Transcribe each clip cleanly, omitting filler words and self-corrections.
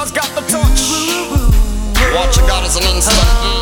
Lola's got the touch. What you got is an instant.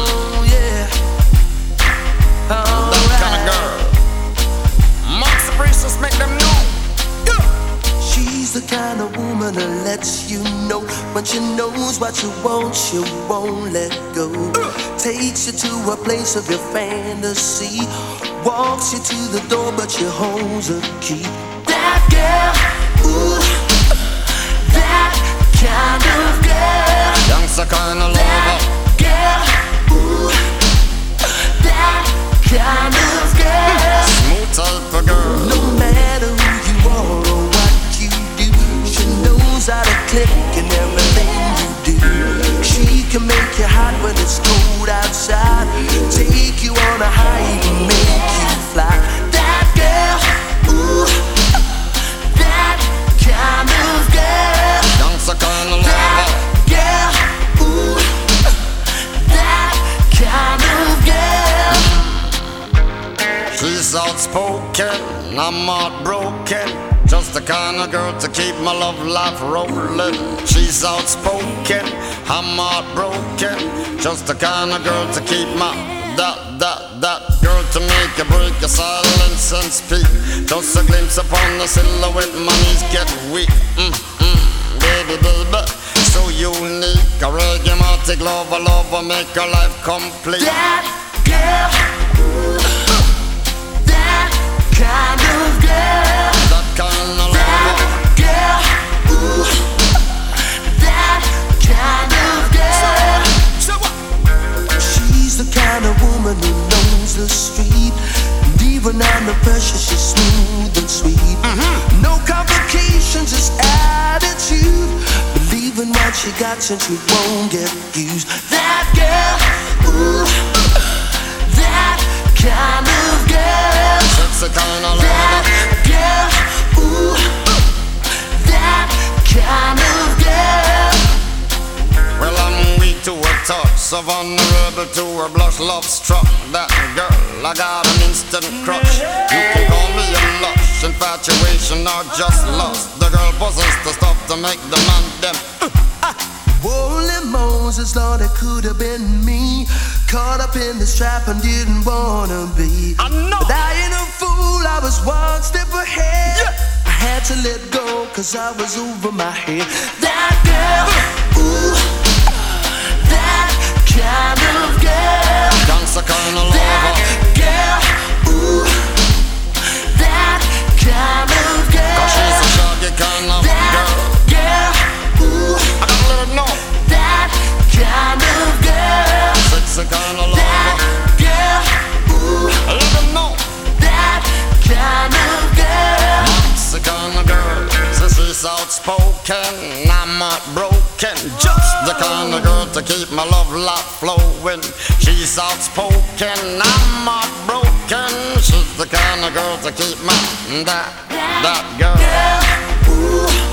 That kind of girl. Marks the bracelets, make them know. She's the kind of woman that lets you know when she knows what you want, she won't let go. Takes you to a place of your fantasy, walks you to the door, but she holds a key. That girl, ooh, that kind of girl. Youngster kind of lover. That girl, ooh, that kind of girl. Smooth type of girl. No matter who you are or what you do, she knows how to click in everything you do. She can make you hot when it's cold outside, take you on a high, even make you fly. That girl, ooh, that kind of girl. Youngster kind of lover. That girl, ooh, that kind of girl. She's outspoken, I'm heartbroken. Just the kind of girl to keep my love life rolling. She's outspoken, I'm heartbroken. Just the kind of girl to keep my that girl to make you break your silence and speak. Just a glimpse upon the silhouette, my knees get weak. Baby, baby, so unique. A reggae-matic lover, make her life complete. That girl, ooh, that kind of girl. That kind of That lover. girl, ooh, that kind of girl. She's the kind of woman who knows the street, and even under pressure she's smooth and sweet. No complications, just attitude. Believe in what she got since she won't get used. That girl, ooh, that kind of girl. That's the kind of That lover. girl, ooh, that kind of girl. Well, I'm weak to her touch, so vulnerable to her blush. Love struck that girl, I got an instant crush. You can call me a lush, infatuation or just lust. The girl possesses the stuff to make the man them. Holy Moses, Lord, it could have been me, caught up in this trap and didn't wanna be. I know. But I ain't a fool, I was one step ahead. I had to let go, cause I was over my head. That girl, ooh, that kind of girl. Gangsta kind of That lover. girl, ooh, that kind of girl. Cause she's a shaggy kind of That girl. girl, ooh, I gotta let her know. that kind of girl. Sexy kind of That lover. girl, ooh, I let her know. that kind of girl. That's the kind of girl. So she's outspoken, I'm heartbroken. Just the kind of girl to keep my love life flowing. She's outspoken, I'm heartbroken. She's the kind of girl to keep my that girl. Girl, ooh,